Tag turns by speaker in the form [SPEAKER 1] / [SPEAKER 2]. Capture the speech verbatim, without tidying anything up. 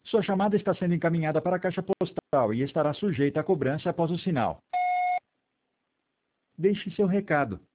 [SPEAKER 1] Sua chamada está sendo encaminhada para a caixa postal e estará sujeita a cobrança após o sinal. Deixe seu recado.